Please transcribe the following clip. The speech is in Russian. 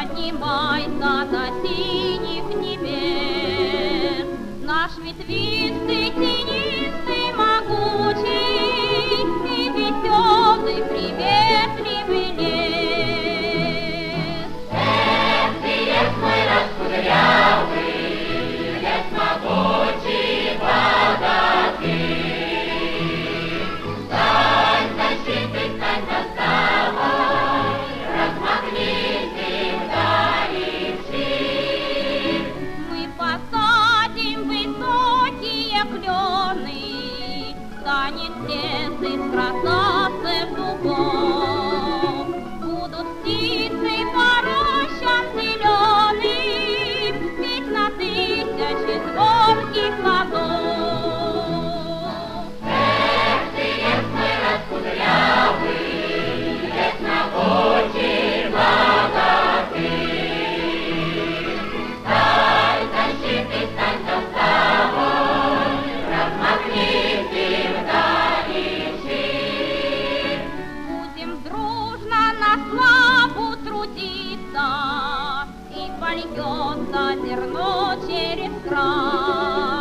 Поднимайся до синих небес, наш ветвистый, тенистый, могучий и веселый, приветливый лес. Лес мой раскудрявый, лес могучий, богатый. Стань защитой, стань заставой, размахнись им вдали вширь. Мы посадим высокие клены, станет лес из красавцев дубов. Будут птицы по рощам зеленым петь на тысячи звонких ладов. Лес мой раскудрявый, лес могучий, богатый. Стань защитой, стань заставой, размахнись им вдали вширь. Будем дружно на славу трудиться, и польется зерно через край.